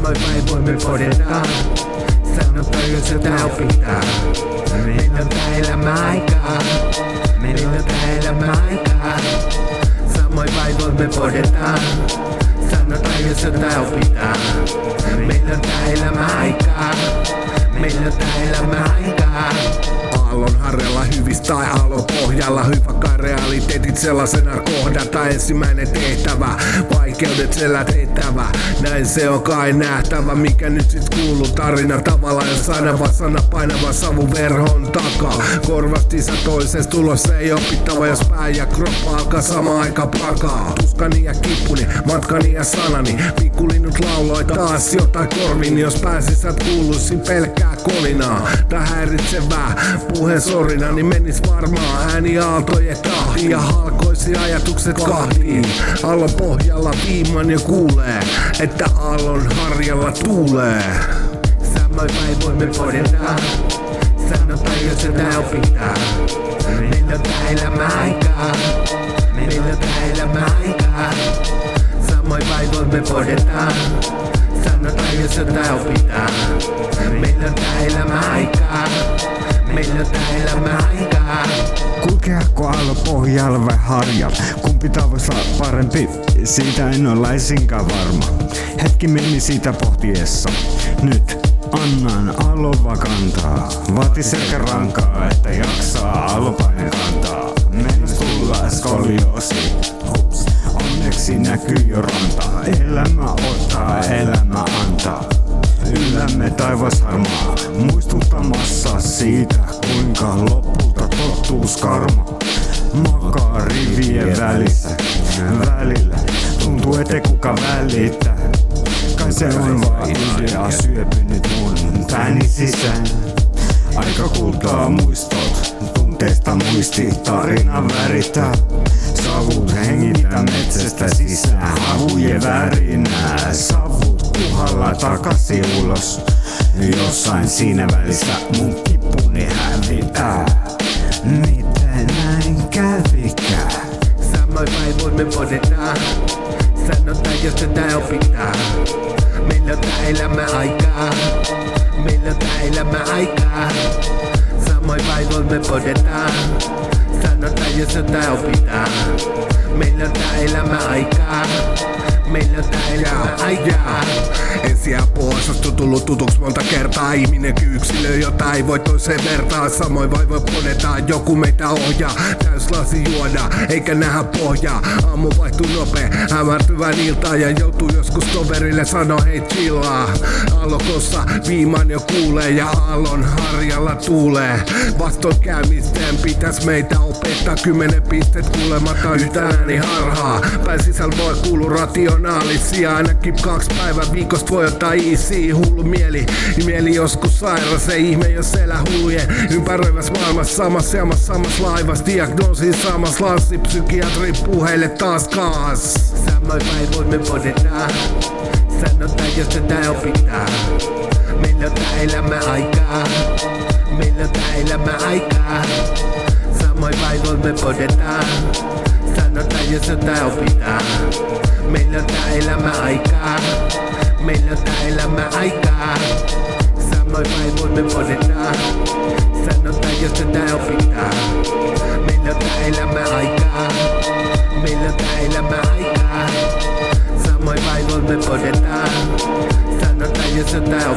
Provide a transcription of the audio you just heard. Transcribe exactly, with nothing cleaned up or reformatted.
Samoin päin voimme podeta. Sanotaan jos jotain opitaan. Meillä on tää elämä aikaa. Meillä on tää elämä aikaa. Samoin päin voimme podeta. Sanotaan jos jotain opitaan. Meillä on tää elämä aikaa. Meillä on tää elämä aikaa. Aallon harjalla hyvis tai aallon pohjalla hyvä kai realiteetit sellaisena kohdata ensimmäinen tehtävä. Vaikeudet selätettävä, näin se on kai nähtävä. Mikä nyt sit kuuluu tarina tavalla ja sanava sana painava savu verhon takaa. Korvasti sä toisesta tulossa ei opittava jos pää ja kroppa alkaa sama aika pakaa. Tuskani ja kipuni, matkani ja sanani, pikkulinnut lauloi taas jotain korviin. Jos pääsis sä kuuluisin pelkkää kolinaa tai häiritsevää puheen sorina, niin menis varmaan ääni aaltojen tahtiin ja halkoisi ajatukset kahtiin. Aallon pohjalla viiman jo kuulee, että aallon harjalla tuulee. Samoin päin voimme podeta. Sanotaan jos jotain opitaan. Meillä on tää elämä aikaa. Meillä on tää elämä aikaa. Samoin päin voimme podeta. Sanotaan jos jotain opitaan. Meillä on tää elämä aikaa. Meillä on tää elämä aikaa. Kulkeako aallon pohjalla vai harjalla? Kumpi tavoissa parempi? Siitä en ole laisinkaan varma. Hetki meni siitä pohtiessa. Nyt annan aallon vaan kantaa. Vaati sekä rankaa, että jaksaa aallonpaineen kantaa. Mennäs tulla skolioosi. Hups, onneksi näkyy jo rantaa. Elämä ottaa, elämä antaa. Yllämme taivas harmaa, muistuttamassa siitä, kuinka lopulta tottuus karma makaa rivien välissä. Välillä tuntuu ette kuka välittää. Kai se on vaan idea syöpynyt mun pääni sisään. Aika kultaa muistot, tunteesta muisti tarina värittää. Savut hengitä metsästä sisään, havujen värinää. Savut puhalla takasi ulos, jossain siinä välissä mun kipuni hävitää. Miten näin kävikään? Samoin päin voimme podeta. Sanotaan jos jotain opitaan. Meillä on tää elämä aikaa. Meillä on tää elämä aikaa. Samoin päin voimme podeta. Sanotaan jos jotain opitaan. Meillä on tää elämä aikaa. Meillä on tää elämä aikaa. Ensiapuosasto tullut tutuks monta kertaa. Ihminen yksilö, jota ei voi toiseen vertaa. Samoin vai voi podeta, joku meitä ohjaa. Täys lasi juoda, eikä nähdä pohjaa. Aamu vaihtuu nopee, hämärtyvän iltaan. Ja joutuu joskus toverille sano hei chillaa. Aallokossa viiman jo kuulee ja aallon harjalla tuulee. Vastoinkäymisten pitäis meitä opettaa. Kymmenen pistet kuulematta yhtä ääni harhaa. Pään sisällä voi kuulu rationaalisia. Ainakin kaksi päivää viikosta voi ottaa easy. Hullu mieli, mieli joskus sairas. Ei ihme jos elää hullujen ympäröivässä maailmassa. Samassa jamassa samassa laivassa. Diagnoosin samassa lanssi. Psykiatri puheille taas kaas. Samoin päin voimme podeta. Sanotaan jos jotain opitaan. Meillä on tää elämä aikaa. Meillä on tää elämä aikaa. Samoin päin voimme podeta. Sanotaan jos jotain opitaan. Meillä on tää elämä aikaa. Meillä on tää elämä aikaa. Samoin päin voimme podeta. Sanotaan jos jotain opitaan. Meillä on tää elämä aikaa. Meillä on tää elämä aikaa. Samoin päin voimme podeta. Sanotaan jos jotain